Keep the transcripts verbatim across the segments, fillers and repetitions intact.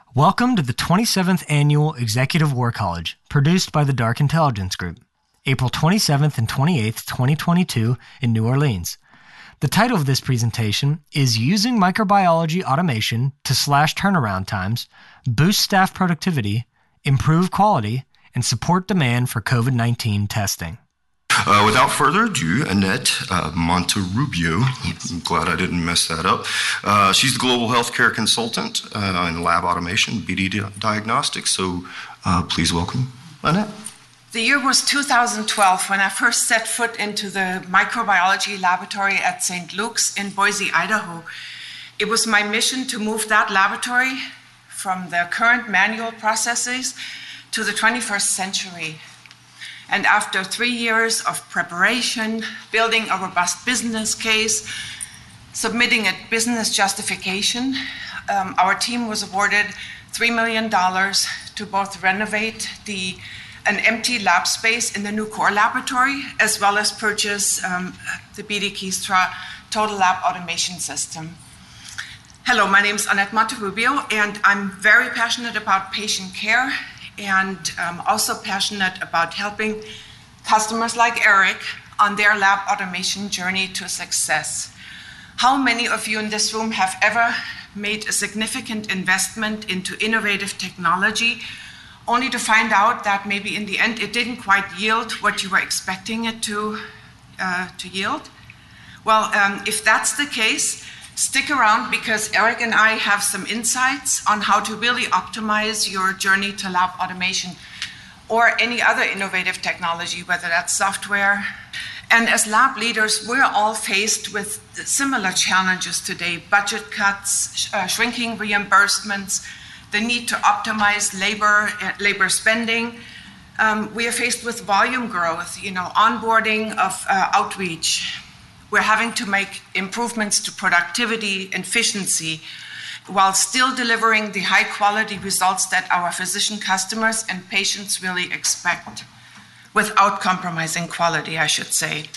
Welcome to the twenty-seventh Annual Executive War College, produced by the Dark Intelligence Group, April twenty-seventh and twenty-eighth, twenty twenty-two in New Orleans. The title of this presentation is Using Microbiology Automation to Slash Turnaround Times, Boost Staff Productivity, Improve Quality, and Support Demand for COVID nineteen Testing. Uh, without further ado, Annette uh, Monterrubio, I'm glad I didn't mess that up. Uh, she's the Global Healthcare Consultant uh, in Lab Automation, B D Diagnostics, so uh, please welcome Annette. The year was two thousand twelve when I first set foot into the microbiology laboratory at Saint Luke's in Boise, Idaho. It was my mission to move that laboratory from the current manual processes to the twenty-first century. And after three years of preparation, building a robust business case, submitting a business justification, um, our team was awarded three million dollars to both renovate the, an empty lab space in the new core laboratory, as well as purchase um, the B D Kiestra Total Lab Automation System. Hello, my name is Annette Monterrubio, and I'm very passionate about patient care and um, also passionate about helping customers like Eric on their lab automation journey to success. How many of you in this room have ever made a significant investment into innovative technology only to find out that maybe in the end it didn't quite yield what you were expecting it to, uh, to yield? Well, um, if that's the case, stick around because Eric and I have some insights on how to really optimize your journey to lab automation or any other innovative technology, whether that's software. And as lab leaders, we're all faced with similar challenges today: budget cuts, uh, shrinking reimbursements, the need to optimize labor, uh, labor spending. Um, we are faced with volume growth, you know, onboarding of uh, outreach. We're having to make improvements to productivity and efficiency while still delivering the high quality results that our physician customers and patients really expect, without compromising quality, I should say.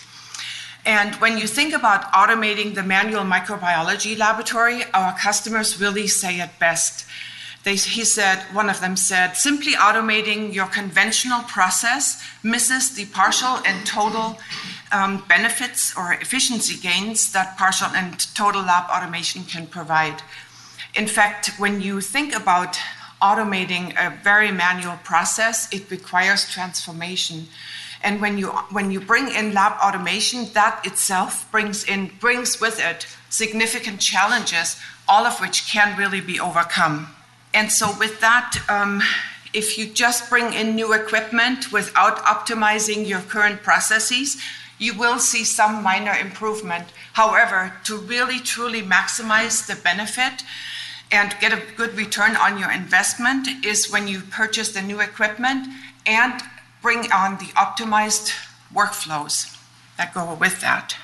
And when you think about automating the manual microbiology laboratory, our customers really say it best. They, he said, one of them said, simply automating your conventional process misses the partial and total um, benefits or efficiency gains that partial and total lab automation can provide. In fact, when you think about automating a very manual process, it requires transformation. And when you when you bring in lab automation, that itself brings in brings with it significant challenges, all of which can really be overcome. And so with that, um, if you just bring in new equipment without optimizing your current processes, you will see some minor improvement. However, to really truly maximize the benefit and get a good return on your investment is when you purchase the new equipment and bring on the optimized workflows that go with that.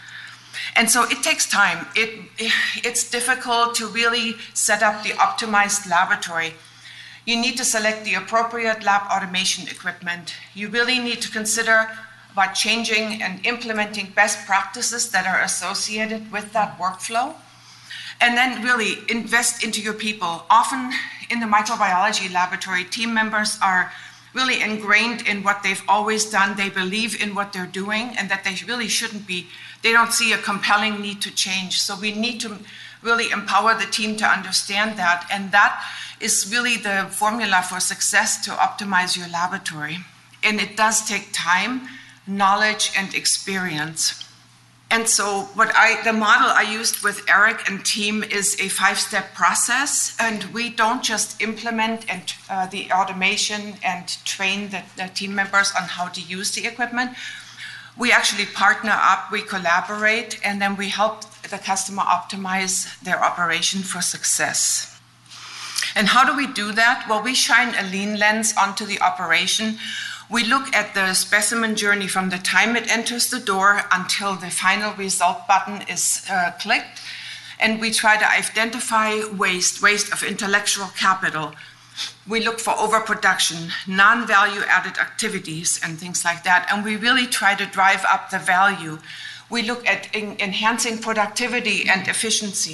And so it takes time. It, it's difficult to really set up the optimized laboratory. You need to select the appropriate lab automation equipment. You really need to consider about changing and implementing best practices that are associated with that workflow. And then really invest into your people. Often in the microbiology laboratory, team members are really ingrained in what they've always done. They believe in what they're doing and that they really shouldn't be. They don't see a compelling need to change. So we need to really empower the team to understand that. And that is really the formula for success to optimize your laboratory. And it does take time, knowledge, and experience. And so what I, the model I used with Eric and team is a five-step process, and we don't just implement and, uh, the automation and train the, the team members on how to use the equipment. We actually partner up, we collaborate, and then we help the customer optimize their operation for success. And how do we do that? Well, we shine a lean lens onto the operation. We look at the specimen journey from the time it enters the door until the final result button is uh, clicked. And we try to identify waste, waste of intellectual capital. We look for overproduction, non-value added activities and things like that. And we really try to drive up the value. We look at en- enhancing productivity and efficiency.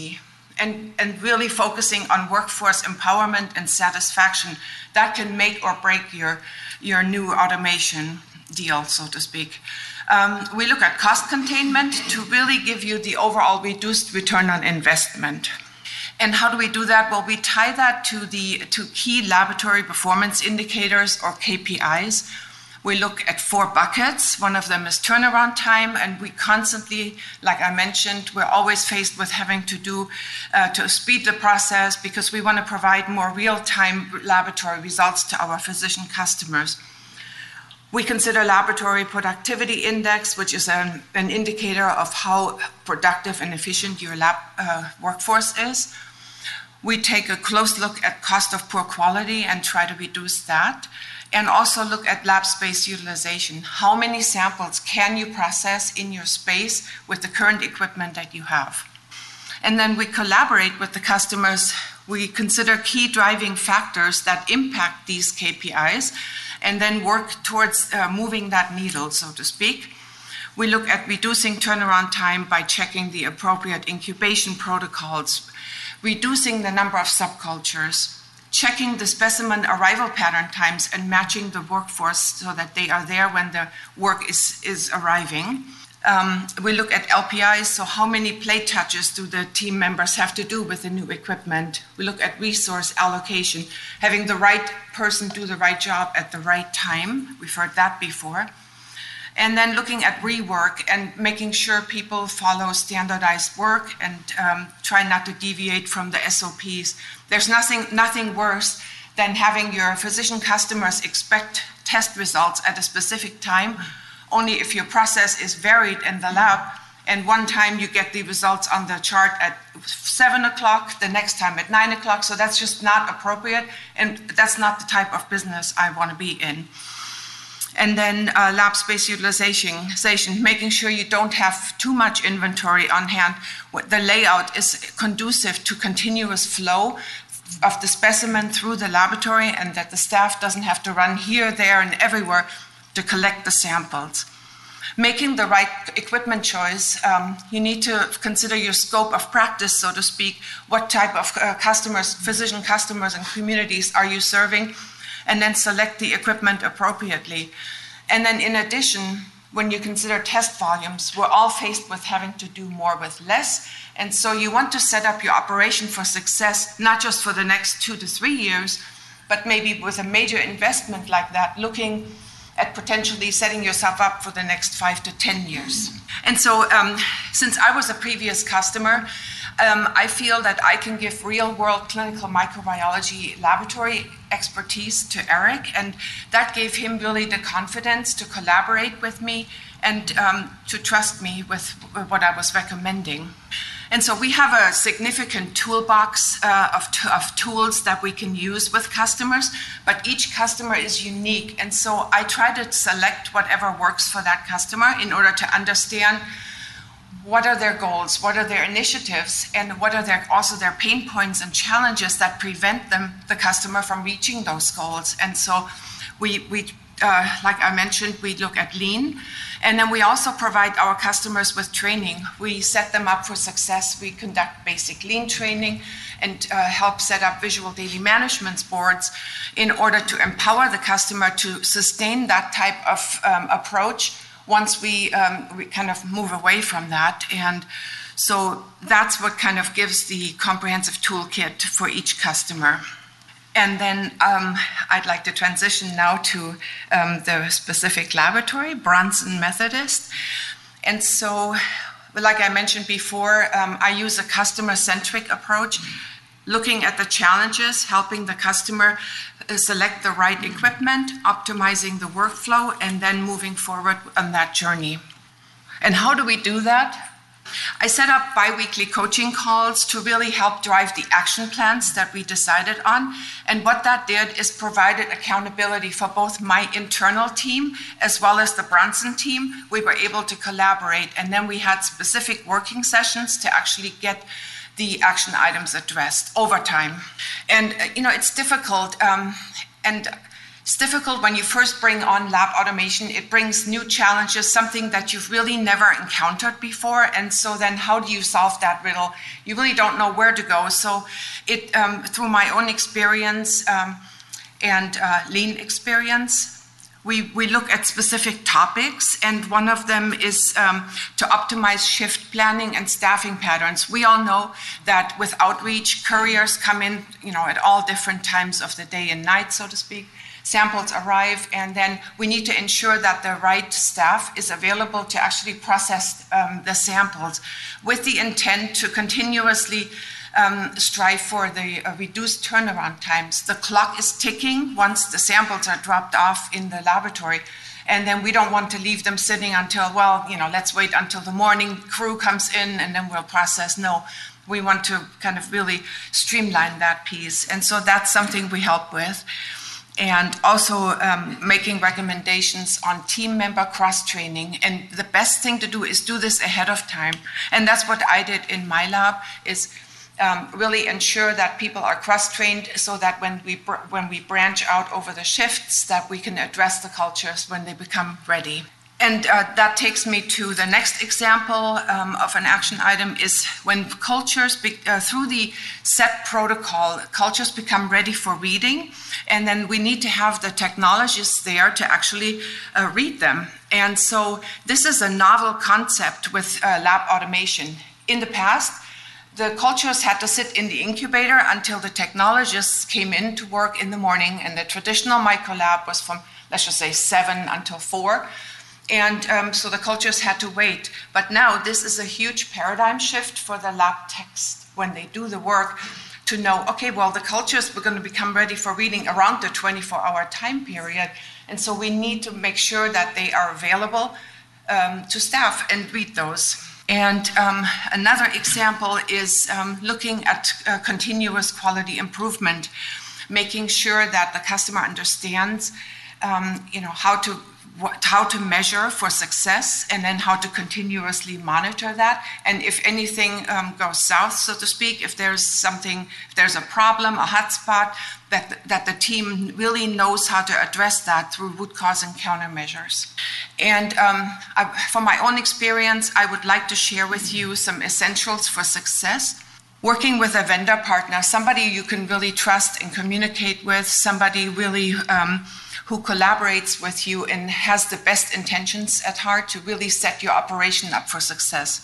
and, and really focusing on workforce empowerment and satisfaction. That can make or break your, your new automation deal, so to speak. Um, we look at cost containment to really give you the overall reduced return on investment. And how do we do that? Well, we tie that to the to key laboratory performance indicators, or K P Is. We look at four buckets. One of them is turnaround time, and we constantly, like I mentioned, we're always faced with having to do uh, to speed the process because we want to provide more real-time laboratory results to our physician customers. We consider laboratory productivity index, which is an, an indicator of how productive and efficient your lab uh, workforce is. We take a close look at cost of poor quality and try to reduce that, and also look at lab space utilization. How many samples can you process in your space with the current equipment that you have? And then we collaborate with the customers. We consider key driving factors that impact these K P Is, and then work towards uh, moving that needle, so to speak. We look at reducing turnaround time by checking the appropriate incubation protocols, reducing the number of subcultures, checking the specimen arrival pattern times and matching the workforce so that they are there when the work is, is arriving. Um, we look at L P Is, so how many plate touches do the team members have to do with the new equipment? We look at resource allocation, having the right person do the right job at the right time. We've heard that before. And then looking at rework and making sure people follow standardized work and um, try not to deviate from the S O Ps. There's nothing, nothing worse than having your physician customers expect test results at a specific time, only if your process is varied in the lab, and one time you get the results on the chart at seven o'clock, the next time at nine o'clock, so that's just not appropriate, and that's not the type of business I want to be in. And then uh, lab space utilization, making sure you don't have too much inventory on hand. The layout is conducive to continuous flow of the specimen through the laboratory, and that the staff doesn't have to run here, there, and everywhere to collect the samples. Making the right equipment choice, um, you need to consider your scope of practice, so to speak. What type of uh, customers, physician customers and communities are you serving? And then select the equipment appropriately. And then in addition, when you consider test volumes, we're all faced with having to do more with less. And so you want to set up your operation for success, not just for the next two to three years, but maybe with a major investment like that, looking at potentially setting yourself up for the next five to ten years. And so um, since I was a previous customer, um, I feel that I can give real-world clinical microbiology laboratory expertise to Eric, and that gave him really the confidence to collaborate with me and um, to trust me with what I was recommending. And so we have a significant toolbox uh, of, t- of tools that we can use with customers, but each customer is unique. And so I try to select whatever works for that customer in order to understand what are their goals, what are their initiatives, and what are their, also their pain points and challenges that prevent them, the customer, from reaching those goals. And so we, we uh, like I mentioned, we look at lean. And then we also provide our customers with training. We set them up for success. We conduct basic lean training and uh, help set up visual daily management boards in order to empower the customer to sustain that type of um, approach once we, um, we kind of move away from that. And so that's what kind of gives the comprehensive toolkit for each customer. And then um, I'd like to transition now to um, the specific laboratory, Bronson Methodist. And so, like I mentioned before, um, I use a customer-centric approach, looking at the challenges, helping the customer select the right equipment, optimizing the workflow, and then moving forward on that journey. And how do we do that? I set up bi-weekly coaching calls to really help drive the action plans that we decided on. And what that did is provided accountability for both my internal team as well as the Bronson team. We were able to collaborate, and then we had specific working sessions to actually get the action items addressed over time. And, you know, it's difficult. Um, and it's difficult when you first bring on lab automation. It brings new challenges, something that you've really never encountered before. And so then how do you solve that riddle? You really don't know where to go. So it, um, through my own experience um, and uh, lean experience, we, we look at specific topics. And one of them is um, to optimize shift planning and staffing patterns. We all know that with outreach, couriers come in, you know, at all different times of the day and night, so to speak. Samples arrive, and then we need to ensure that the right staff is available to actually process um, the samples with the intent to continuously um, strive for the uh, reduced turnaround times. The clock is ticking once the samples are dropped off in the laboratory, and then we don't want to leave them sitting until, well, you know, let's wait until the morning crew comes in and then we'll process. No, we want to kind of really streamline that piece, and so that's something we help with. And also um, making recommendations on team member cross-training. And the best thing to do is do this ahead of time. And that's what I did in my lab, is um, really ensure that people are cross-trained so that when we, br- when we branch out over the shifts, that we can address the cultures when they become ready. And uh, that takes me to the next example um, of an action item is when cultures, be, uh, through the set protocol, cultures become ready for reading, and then we need to have the technologists there to actually uh, read them. And so this is a novel concept with uh, lab automation. In the past, the cultures had to sit in the incubator until the technologists came in to work in the morning, and the traditional microlab was from, let's just say, seven until four. And um, so the cultures had to wait. But now this is a huge paradigm shift for the lab techs when they do the work to know, okay, well, the cultures were going to become ready for reading around the twenty-four hour time period. And so we need to make sure that they are available um, to staff and read those. And um, another example is um, looking at uh, continuous quality improvement, making sure that the customer understands um, you know, how to What, how to measure for success, and then how to continuously monitor that. And if anything um, goes south, so to speak, if there's something, if there's a problem, a hotspot, that, that the team really knows how to address that through root cause and countermeasures. And um, I, from my own experience, I would like to share with you some essentials for success. Working with a vendor partner, somebody you can really trust and communicate with, somebody really um, who collaborates with you and has the best intentions at heart to really set your operation up for success.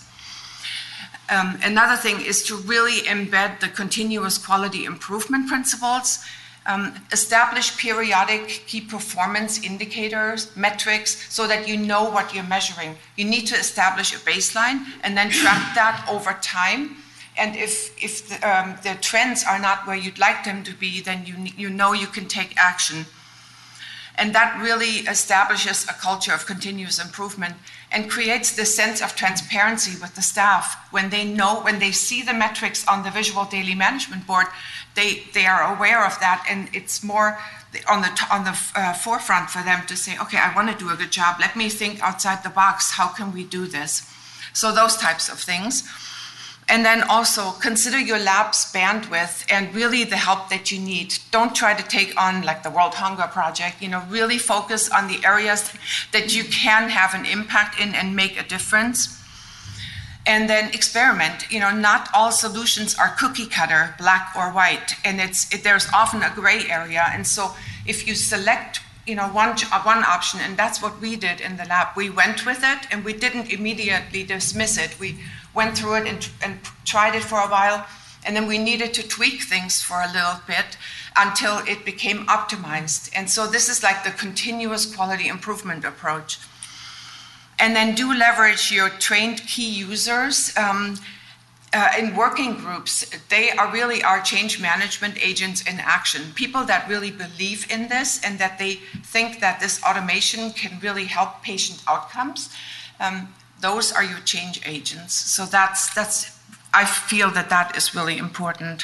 Um, another thing is to really embed the continuous quality improvement principles, um, establish periodic key performance indicators, metrics, so that you know what you're measuring. You need to establish a baseline and then track that over time. And if, if the, um, the trends are not where you'd like them to be, then you, you know you can take action. And that really establishes a culture of continuous improvement and creates this sense of transparency with the staff. When they know, when they see the metrics on the Visual Daily Management Board, they, they are aware of that, and it's more on the, on the uh, forefront for them to say, okay, I want to do a good job. Let me think outside the box. How can we do this? So those types of things. And then also consider your lab's bandwidth and really the help that you need. Don't try to take on like the World Hunger Project. You know, really focus on the areas that you can have an impact in and make a difference. And then experiment. You know, not all solutions are cookie cutter, black or white, and it's it, there's often a gray area. And so if you select, you know, one one option, and that's what we did in the lab, we went with it and we didn't immediately dismiss it. We went through it and, and tried it for a while, and then we needed to tweak things for a little bit until it became optimized. And so this is like the continuous quality improvement approach. And then do leverage your trained key users um, uh, in working groups. They are really our change management agents in action, people that really believe in this and that they think that this automation can really help patient outcomes. Um, Those are your change agents. So that's, that's, I feel that that is really important.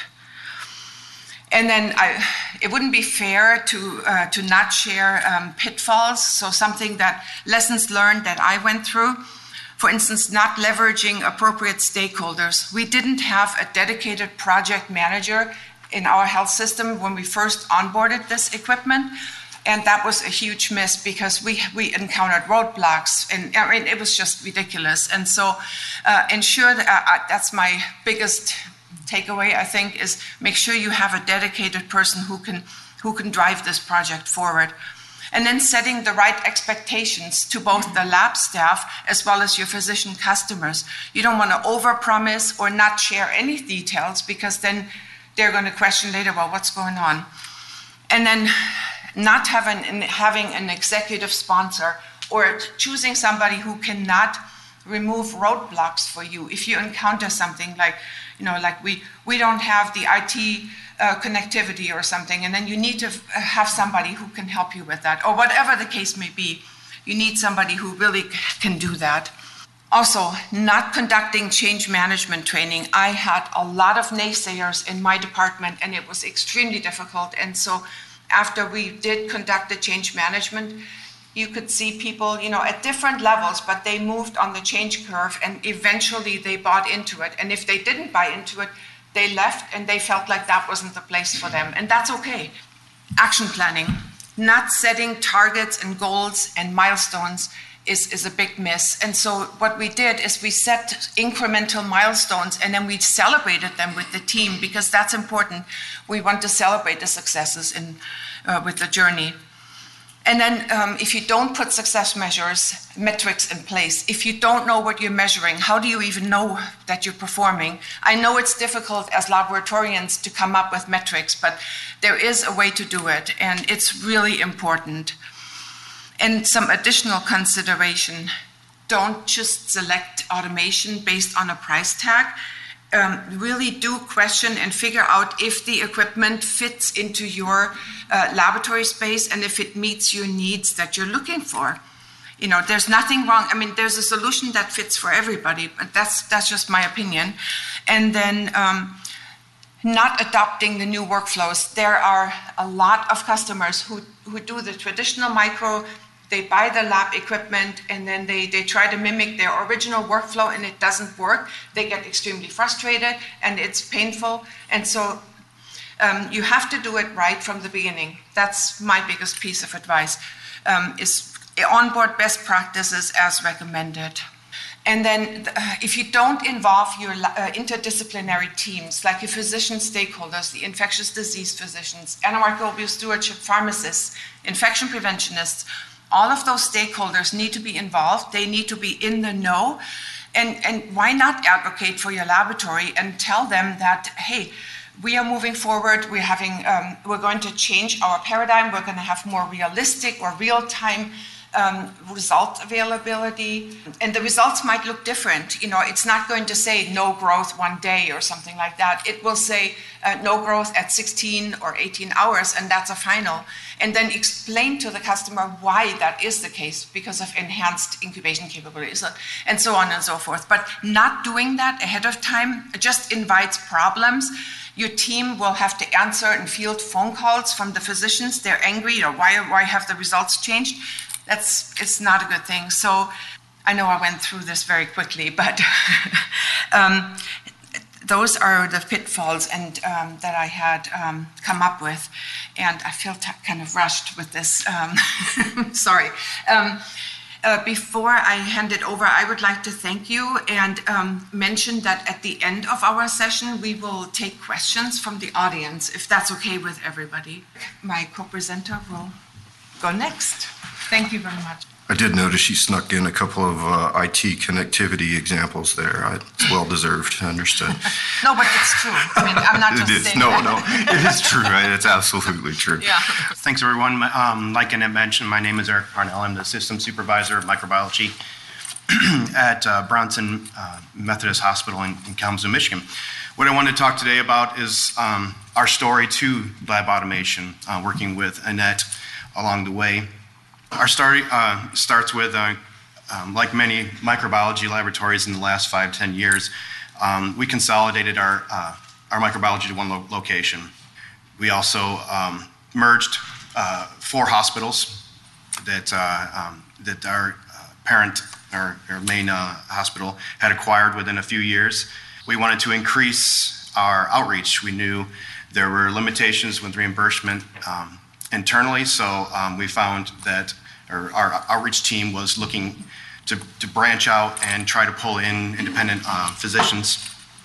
And then I, it wouldn't be fair to, uh, to not share um, pitfalls. So something that, lessons learned that I went through, for instance, not leveraging appropriate stakeholders. We didn't have a dedicated project manager in our health system when we first onboarded this equipment. And that was a huge miss because we we encountered roadblocks, and I mean, it was just ridiculous. And so uh, ensure that uh, that's my biggest takeaway, I think, is make sure you have a dedicated person who can who can drive this project forward. And then setting the right expectations to both the lab staff as well as your physician customers. You don't want to overpromise or not share any details, because then they're going to question later, well, what's going on? And then not having, having an executive sponsor or choosing somebody who cannot remove roadblocks for you. If you encounter something like, you know, like we, we don't have the I T uh, connectivity or something, and then you need to f- have somebody who can help you with that, or whatever the case may be. You need somebody who really can do that. Also, not conducting change management training. I had a lot of naysayers in my department, and it was extremely difficult. And so after we did conduct the change management, you could see people, you know, at different levels, but they moved on the change curve, and eventually they bought into it. And if they didn't buy into it, they left, and they felt like that wasn't the place for them. And that's okay. Action planning, not setting targets and goals and milestones is, is a big miss. And so what we did is we set incremental milestones, and then we celebrated them with the team, because that's important. We want to celebrate the successes in, uh, with the journey. And then um, if you don't put success measures, metrics in place, if you don't know what you're measuring, how do you even know that you're performing? I know it's difficult as laboratorians to come up with metrics, but there is a way to do it, and it's really important. And some additional consideration: don't just select automation based on a price tag. Um, really do question and figure out if the equipment fits into your uh, laboratory space and if it meets your needs that you're looking for. You know, there's nothing wrong. I mean, there's a solution that fits for everybody, but that's that's just my opinion. And then um, not adopting the new workflows. There are a lot of customers who, who do the traditional micro. They buy the lab equipment, and then they, they try to mimic their original workflow, and it doesn't work. They get extremely frustrated, and it's painful. And so um, you have to do it right from the beginning. That's my biggest piece of advice, um, is onboard best practices as recommended. And then uh, if you don't involve your uh, interdisciplinary teams, like your physician stakeholders, the infectious disease physicians, antimicrobial stewardship pharmacists, infection preventionists, all of those stakeholders need to be involved. They need to be in the know. And, and why not advocate for your laboratory and tell them that, hey, we are moving forward. We're having, um, we're going to change our paradigm. We're going to have more realistic or real-time um, result availability. And the results might look different. You know, it's not going to say no growth one day or something like that. It will say uh, no growth at sixteen or eighteen hours, and that's a final. And then explain to the customer why that is the case, because of enhanced incubation capabilities, and so on and so forth. But not doing that ahead of time just invites problems. Your team will have to answer and field phone calls from the physicians. They're angry, or why, why have the results changed? That's, it's not a good thing. So I know I went through this very quickly, but um, those are the pitfalls and um, that I had um, come up with, and I feel t- kind of rushed with this. Um, sorry. Um, uh, before I hand it over, I would like to thank you and um, mention that at the end of our session, we will take questions from the audience, if that's okay with everybody. My co-presenter will go next. Thank you very much. I did notice she snuck in a couple of uh, I T connectivity examples there. I, it's well deserved. Understood. No, but it's true. I mean, I'm not just it is. saying No, that. no, it is true. Right? It's absolutely true. Yeah. Thanks, everyone. My, um, like Annette mentioned, my name is Eric Parnell. I'm the System Supervisor of Microbiology at uh, Bronson uh, Methodist Hospital in, in Kalamazoo, Michigan. What I want to talk today about is um, our story to lab automation, uh, working with Annette along the way. Our story uh, starts with, uh, um, like many microbiology laboratories in the last five, ten years, um, we consolidated our, uh, our microbiology to one lo- location. We also um, merged uh, four hospitals that, uh, um, that our uh, parent, our, our main uh, hospital, had acquired within a few years. We wanted to increase our outreach. We knew there were limitations with reimbursement um, internally. So um, we found that or our outreach team was looking to, to branch out and try to pull in independent uh, physicians.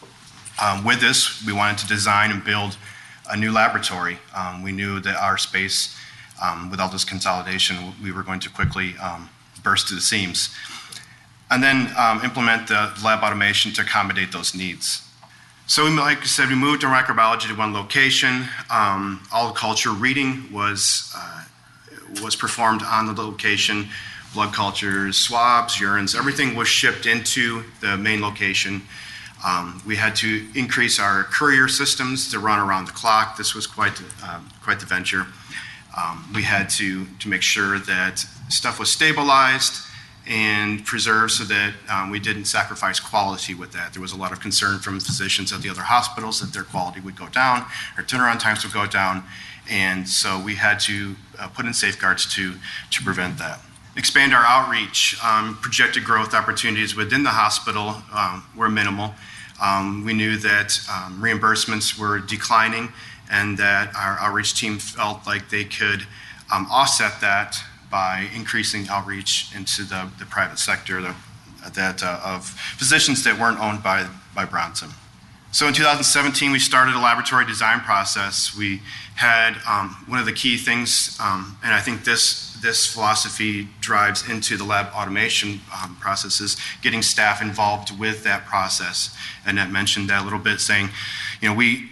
Um, with this, we wanted to design and build a new laboratory. Um, we knew that our space, um, with all this consolidation, we were going to quickly um, burst to the seams. And then um, implement the lab automation to accommodate those needs. So we, like I said, we moved our microbiology to one location. Um, all culture reading was, uh, was performed on the location. Blood cultures, swabs, urines, everything was shipped into the main location. Um, we had to increase our courier systems to run around the clock. This was quite, um, quite the venture. Um, we had to, to make sure that stuff was stabilized and preserved so that um, we didn't sacrifice quality with that. There was a lot of concern from physicians at the other hospitals that their quality would go down, or turnaround times would go down, and so we had to uh, put in safeguards to, to prevent that. Expand our outreach. Um, projected growth opportunities within the hospital um, were minimal. Um, we knew that um, reimbursements were declining and that our outreach team felt like they could um, offset that by increasing outreach into the, the private sector the, that, uh, of physicians that weren't owned by, by Bronson. So in two thousand seventeen, we started a laboratory design process. We had um, one of the key things, um, and I think this, this philosophy drives into the lab automation um, processes, getting staff involved with that process. Annette mentioned that a little bit, saying, you know, we,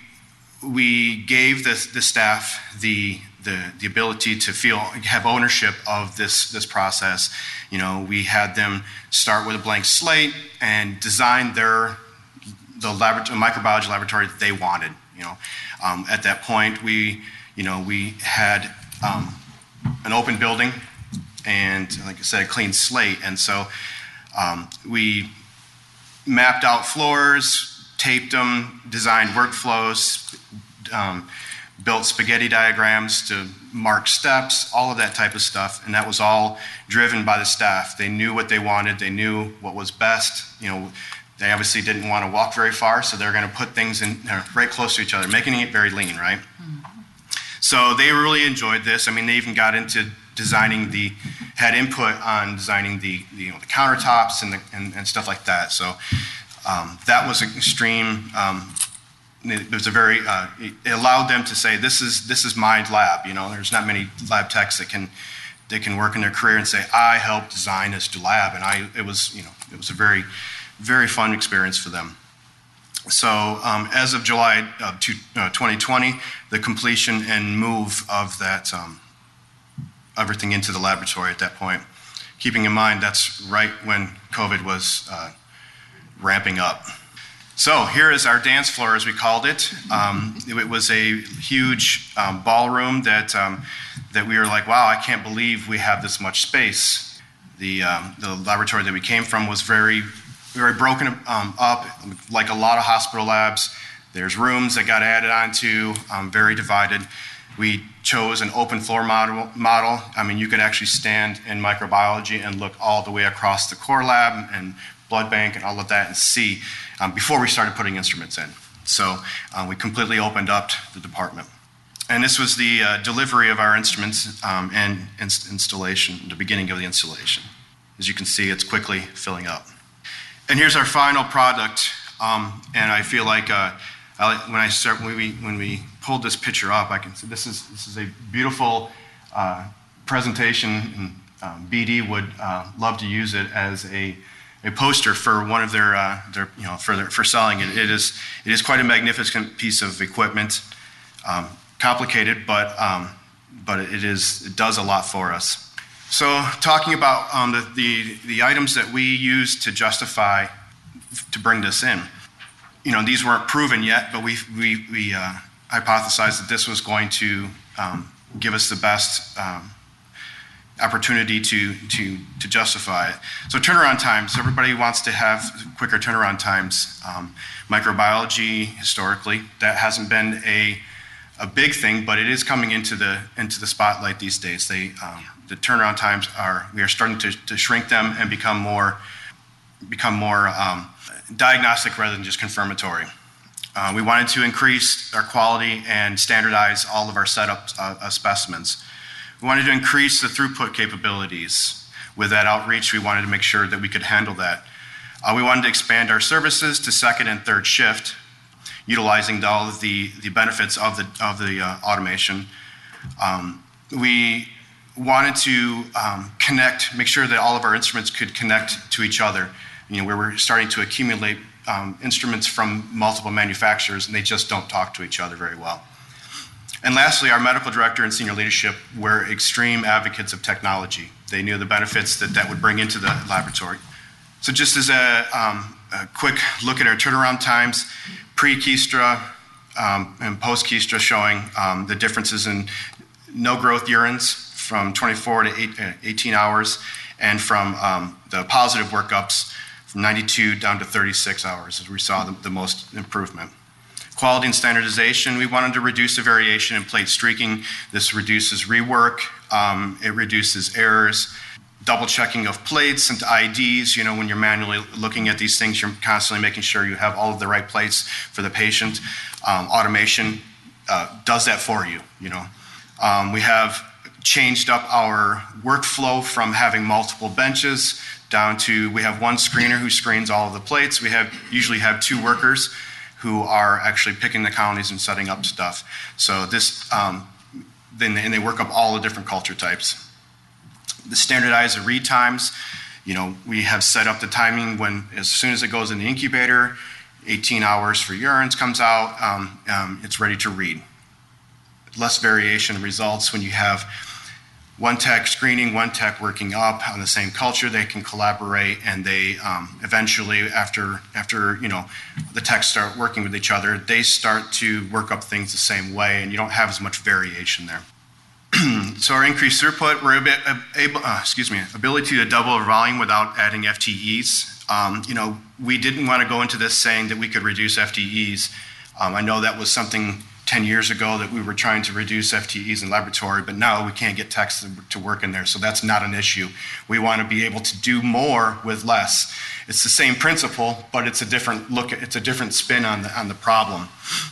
we gave the, the staff the The, the ability to feel, have ownership of this, this process. You know, we had them start with a blank slate and design their, the laboratory, microbiology laboratory that they wanted. You know, um, at that point, we, you know, we had um, an open building and, like I said, a clean slate. And so um, we mapped out floors, taped them, designed workflows, um, built spaghetti diagrams to mark steps, all of that type of stuff, and that was all driven by the staff. They knew what they wanted, they knew what was best. You know, they obviously didn't want to walk very far, so they're going to put things in uh, right close to each other, making it very lean, right? Mm-hmm. So they really enjoyed this. I mean, they even got into designing the, had input on designing the, the you know, the countertops and, the, and, and stuff like that. So um, that was an extreme. Um, It was a very, uh, it allowed them to say, this is this is my lab. You know, there's not many lab techs that can they can work in their career and say, I helped design this lab, and I it was you know it was a very very fun experience for them. So um, as of July of two, uh, twenty twenty, the completion and move of that um, everything into the laboratory at that point, keeping in mind that's right when COVID was uh, ramping up. So here is our dance floor, as we called it. Um, it was a huge um, ballroom that um, that we were like, wow, I can't believe we have this much space. The um, the laboratory that we came from was very very broken um, up, like a lot of hospital labs. There's rooms that got added onto, um, very divided. We chose an open floor model, model. I mean, you could actually stand in microbiology and look all the way across the core lab and blood bank and all of that and see um, before we started putting instruments in. So uh, we completely opened up the department. And this was the uh, delivery of our instruments um, and ins- installation, the beginning of the installation. As you can see, it's quickly filling up. And here's our final product. Um, and I feel like uh, I, when I start, when we when we pulled this picture up, I can see this is this is a beautiful uh, presentation. And um, B D would uh, love to use it as a a poster for one of their, uh, their you know, for their, for selling it. It is it is quite a magnificent piece of equipment, um, complicated, but um, but it is it does a lot for us. So talking about um, the, the the items that we use to justify to bring this in, you know, these weren't proven yet, but we we we uh, hypothesized that this was going to um, give us the best Um, opportunity to, to, to justify it. So turnaround times, everybody wants to have quicker turnaround times. Um, microbiology, historically, that hasn't been a, a big thing, but it is coming into the, into the spotlight these days. They, um, the turnaround times are, we are starting to, to shrink them and become more, become more um, diagnostic rather than just confirmatory. Uh, we wanted to increase our quality and standardize all of our setup uh, uh, specimens. We wanted to increase the throughput capabilities. With that outreach, we wanted to make sure that we could handle that. Uh, we wanted to expand our services to second and third shift, utilizing all of the, the benefits of the, of the uh, automation. Um, we wanted to um, connect, make sure that all of our instruments could connect to each other. You know, where we're starting to accumulate um, instruments from multiple manufacturers, and they just don't talk to each other very well. And lastly, our medical director and senior leadership were extreme advocates of technology. They knew the benefits that that would bring into the laboratory. So just as a, um, a quick look at our turnaround times, pre-Kiestra um, and post-Kiestra showing um, the differences in no-growth urines from twenty-four to eight, uh, eighteen hours, and from um, the positive workups from ninety-two down to thirty-six hours, as we saw the, the most improvement. Quality and standardization, we wanted to reduce the variation in plate streaking. This reduces rework, um, it reduces errors, double checking of plates and I Ds. You know, when you're manually looking at these things, you're constantly making sure you have all of the right plates for the patient. Um, automation uh, does that for you, you know. Um, we have changed up our workflow from having multiple benches down to, we have one screener who screens all of the plates. We have usually have two workers who are actually picking the colonies and setting up stuff. So this, um, then they, and they work up all the different culture types. The standardize the read times, you know, we have set up the timing when, as soon as it goes in the incubator, eighteen hours for urines comes out, um, um, it's ready to read. Less variation in results when you have one tech screening, one tech working up on the same culture. They can collaborate, and they um, eventually, after after you know the techs start working with each other, they start to work up things the same way, and you don't have as much variation there. So our increased throughput, we're able, uh, excuse me, ability to double our volume without adding F T Es. Um, you know, we didn't want to go into this saying that we could reduce F T Es. Um, I know that was something ten years ago that we were trying to reduce F T Es in laboratory, but now we can't get techs to, to work in there, so that's not an issue. We want to be able to do more with less. It's the same principle, but it's a different look, it's a different spin on the, on the problem.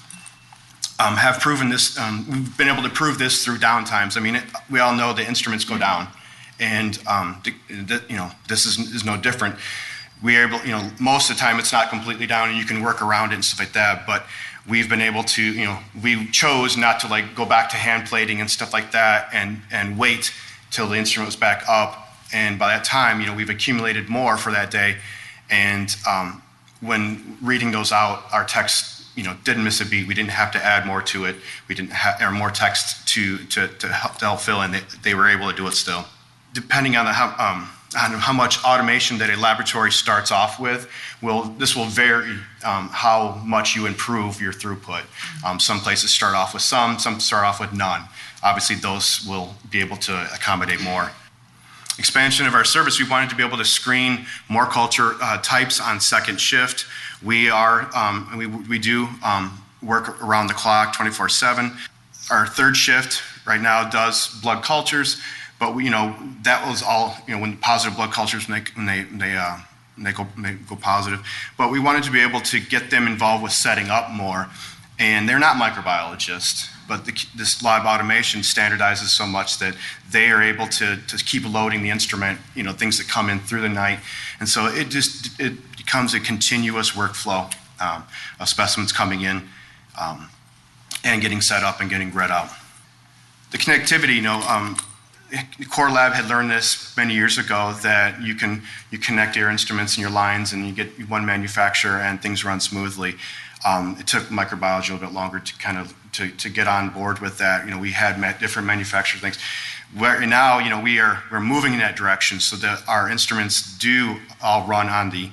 Um, have proven this, um, we've been able to prove this through downtimes. I mean, it, we all know the instruments go down, and um, the, the, you know, this is, is no different. We are able, you know, most of the time it's not completely down, and you can work around it and stuff like that, but we've been able to, you know, we chose not to like go back to hand plating and stuff like that and, and wait till the instrument was back up. And by that time, you know, we've accumulated more for that day. And um, when reading those out, our text, you know, didn't miss a beat. We didn't have to add more to it. We didn't have, or more text to, to, to, help, to help fill in. They, they were able to do it still. Depending on the, how, um, on how much automation that a laboratory starts off with, will this will vary um, how much you improve your throughput. Um, some places start off with some, some start off with none. Obviously, those will be able to accommodate more. Expansion of our service, we wanted to be able to screen more culture uh, types on second shift. We are, um, we, we do um, work around the clock, twenty-four seven. Our third shift right now does blood cultures. But we, you know, that was all, you know, when positive blood cultures, when they when they when they, uh, when they go when they go positive. But we wanted to be able to get them involved with setting up more, and they're not microbiologists. But the, this lab automation standardizes so much that they are able to to keep loading the instrument, you know, things that come in through the night, and so it just it becomes a continuous workflow um, of specimens coming in um, and getting set up and getting read out. The connectivity, you know. Um, Core Lab had learned this many years ago, that you can you connect your instruments and your lines, and you get one manufacturer and things run smoothly. Um, it took microbiology a little bit longer to kind of to, to get on board with that. You know, we had met different manufacturer things. Where now, you know, we are we're moving in that direction, so that our instruments do all run on the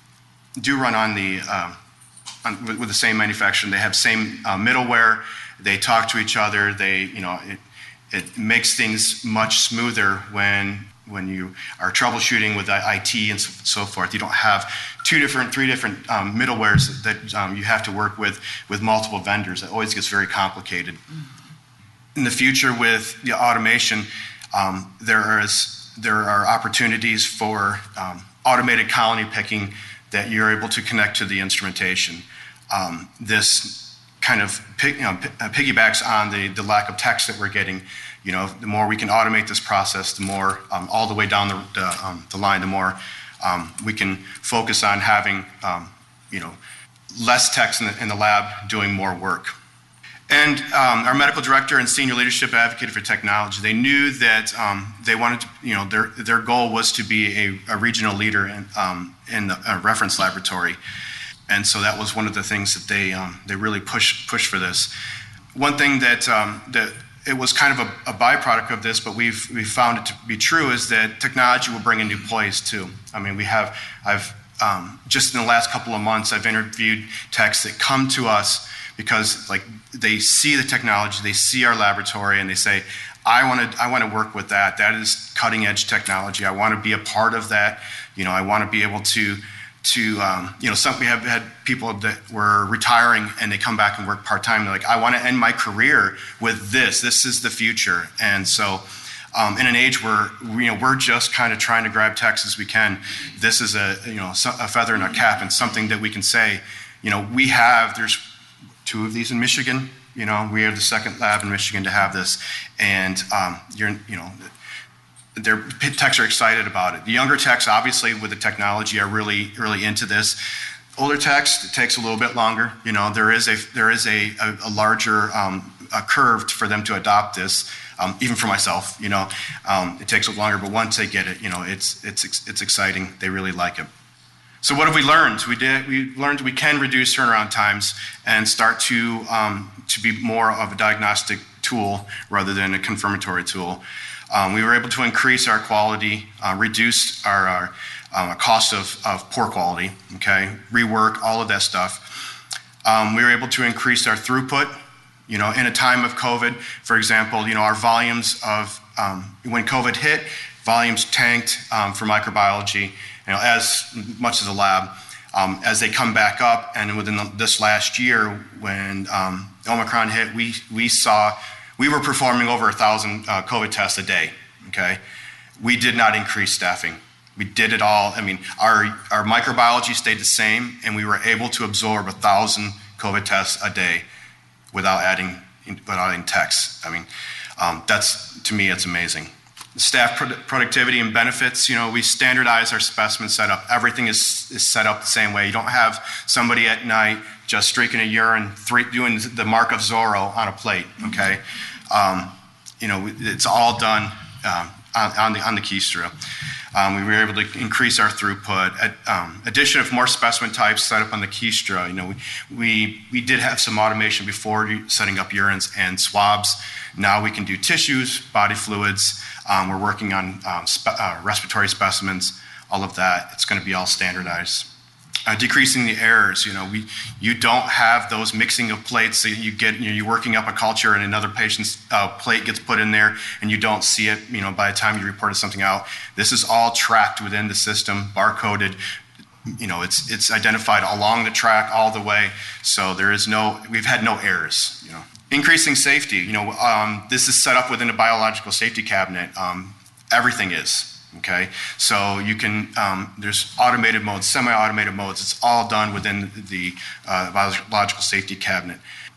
do run on the um, on, with, with the same manufacturer. They have same uh, middleware. They talk to each other. They, you know. It, It makes things much smoother when when you are troubleshooting with I T and so forth. You don't have two different, three different um, middlewares that um, you have to work with with multiple vendors. It always gets very complicated. In the future, with the automation, um, there is there are opportunities for um, automated colony picking that you're able to connect to the instrumentation. um, this kind of pig, you know, p- piggybacks on the, the lack of text that we're getting. You know, the more we can automate this process, the more um, all the way down the, the, um, the line, the more um, we can focus on having, um, you know, less techs in the, in the lab doing more work. And um, our medical director and senior leadership advocated for technology. They knew that um, they wanted to, you know, their their goal was to be a, a regional leader in, um, in the uh, reference laboratory. And so that was one of the things that they um, they really pushed pushed for this. One thing that um, that it was kind of a, a byproduct of this, but we've we found it to be true, is that technology will bring in new employees too. I mean, we have I've um, just in the last couple of months I've interviewed techs that come to us because like they see the technology, they see our laboratory, and they say, I want to I want to work with that. That is cutting edge technology. I want to be a part of that. You know, I want to be able to to um, you know, some we have had people that were retiring and they come back and work part time. They're like, I want to end my career with this. This is the future. And so, um, in an age where you know we're just kind of trying to grab techs as we can, this is a you know a feather in our cap and something that we can say. You know, we have there's two of these in Michigan. You know, we have the second lab in Michigan to have this, and um, you're you know. Their techs are excited about it. The younger techs, obviously, with the technology, are really, really into this. Older techs, it takes a little bit longer. You know, there is a there is a, a, a larger um, a curve for them to adopt this. Um, even for myself, you know, um, it takes a longer. But once they get it, you know, it's it's it's exciting. They really like it. So what have we learned? We did we learned we can reduce turnaround times and start to um, to be more of a diagnostic tool rather than a confirmatory tool. Um, we were able to increase our quality, uh, reduce our, our um, cost of, of poor quality, okay, rework, all of that stuff. Um, we were able to increase our throughput. You know, in a time of COVID, for example, you know, our volumes of, um, when COVID hit, volumes tanked um, for microbiology, you know, as much as the lab. Um, as they come back up, and within the, this last year, when um, Omicron hit, we we saw we were performing over a thousand uh, COVID tests a day. Okay, we did not increase staffing. We did it all. I mean, our our microbiology stayed the same, and we were able to absorb a thousand COVID tests a day without adding without adding techs. I mean, um, that's to me, it's amazing. Staff pro- productivity and benefits, you know, we standardize our specimen setup. Everything is, is set up the same way. You don't have somebody at night just streaking a urine, three, doing the mark of Zorro on a plate, okay? Um, you know, it's all done um, on, on the on the Kiestra. Um, we were able to increase our throughput. At, um, addition of more specimen types set up on the Kiestra. You know, we, we we did have some automation before setting up urines and swabs. Now we can do tissues, body fluids. Um, we're working on um, spe- uh, respiratory specimens, all of that. It's going to be all standardized. Uh, decreasing the errors, you know, we you don't have those mixing of plates. So you get you know, you're working up a culture and another patient's uh, plate gets put in there and you don't see it. You know, by the time you reported something out, this is all tracked within the system, barcoded. You know, it's it's identified along the track all the way. So there is no we've had no errors. You know, increasing safety. You know, um, this is set up within a biological safety cabinet. Um, everything is. Okay, so you can, um, there's automated modes, semi-automated modes. It's all done within the uh, biological safety cabinet.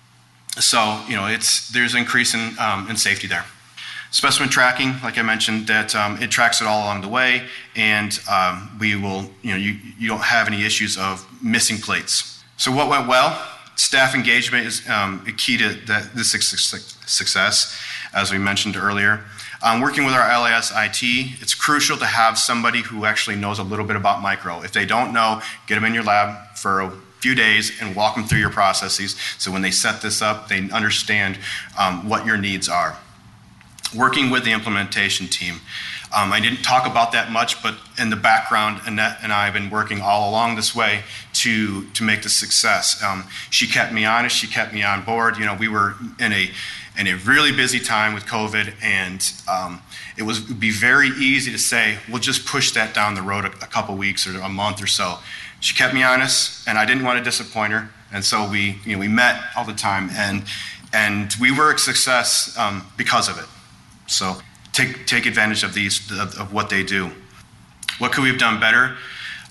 So, you know, it's there's an increase in, um, in safety there. Specimen tracking, like I mentioned, that um, it tracks it all along the way, and um, we will, you know, you, you don't have any issues of missing plates. So what went well? Staff engagement is um, a key to that, this success, as we mentioned earlier. Um, working with our L A S I T, it's crucial to have somebody who actually knows a little bit about micro. If they don't know, get them in your lab for a few days and walk them through your processes so when they set this up, they understand um, what your needs are. Working with the implementation team. Um, I didn't talk about that much, but in the background, Annette and I have been working all along this way to, to make this success. Um, she kept me honest, she kept me on board. You know, we were in a in a really busy time with COVID, and um, it was it would be very easy to say, we'll just push that down the road a, a couple weeks or a month or so. She kept me honest, and I didn't want to disappoint her, and so we you know we met all the time, and and we were a success um, because of it. So take take advantage of these of, of what they do. What could we have done better?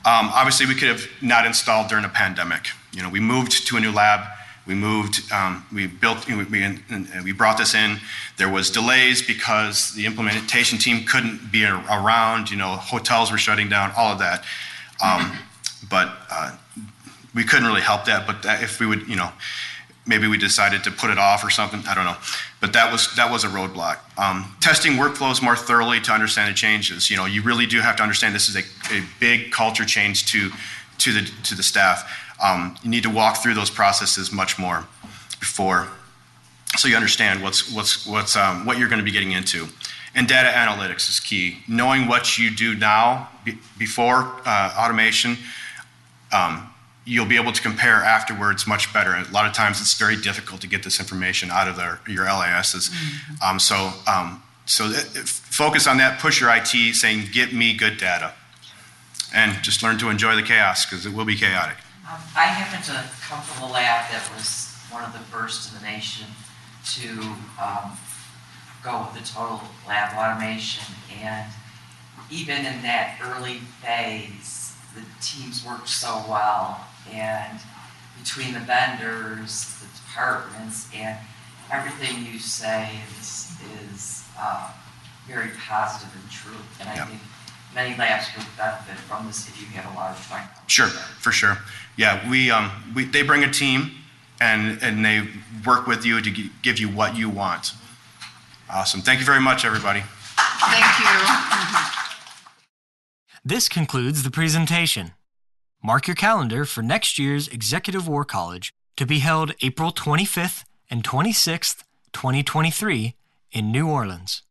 Um, obviously, we could have not installed during the pandemic. You know, we moved to a new lab. We moved, um, we built, we, we, we brought this in. There was delays because the implementation team couldn't be around. You know, hotels were shutting down, all of that. Um, but uh, we couldn't really help that. But that if we would, you know, maybe we decided to put it off or something. I don't know. But that was that was a roadblock. Um, testing workflows more thoroughly to understand the changes. You know, you really do have to understand this is a, a big culture change to to the to the staff. Um, you need to walk through those processes much more before, so you understand what's what's what's um, what you're going to be getting into. And data analytics is key. Knowing what you do now be, before uh, automation, um, you'll be able to compare afterwards much better. A lot of times it's very difficult to get this information out of their, your L A Ss. Mm-hmm. um, so um, so th- focus on that. Push your I T, saying, "Get me good data," and just learn to enjoy the chaos because it will be chaotic. Um, I happen to come from a lab that was one of the first in the nation to um, go with the total lab automation, and even in that early phase, the teams worked so well, and between the vendors, the departments, and everything you say is, is uh, very positive and true, and I yeah. think many labs would benefit from this if you had a large fund. Sure, for sure. Yeah, we um we they bring a team, and and they work with you to g- give you what you want. Awesome. Thank you very much, everybody. Thank you. This concludes the presentation. Mark your calendar for next year's Executive War College to be held April twenty-fifth and twenty-sixth, twenty twenty-three in New Orleans.